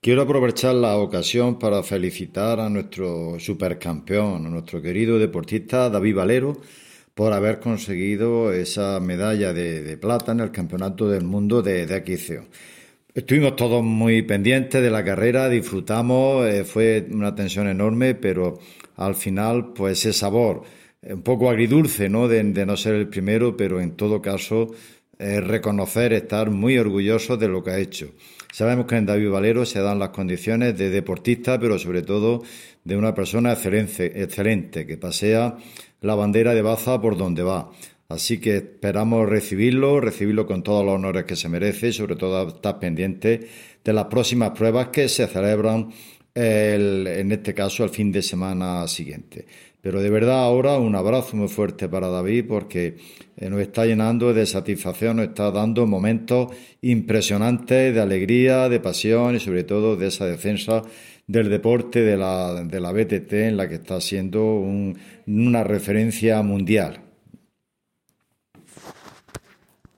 Quiero aprovechar la ocasión para felicitar a nuestro supercampeón, a nuestro querido deportista David Valero, por haber conseguido esa medalla de plata en el Campeonato del Mundo de XCO. Estuvimos todos muy pendientes de la carrera, disfrutamos, fue una tensión enorme, pero al final, pues ese sabor, un poco agridulce, ¿no? De no ser el primero, pero en todo caso, reconocer, estar muy orgullosos de lo que ha hecho. Sabemos que en David Valero se dan las condiciones de deportista, pero sobre todo de una persona excelente, que pasea la bandera de Baza por donde va. Así que esperamos recibirlo con todos los honores que se merece y sobre todo estar pendientes de las próximas pruebas que se celebran en este caso el fin de semana siguiente. Pero de verdad ahora un abrazo muy fuerte para David porque nos está llenando de satisfacción, nos está dando momentos impresionantes de alegría, de pasión y sobre todo de esa defensa del deporte de la BTT en la que está siendo una referencia mundial.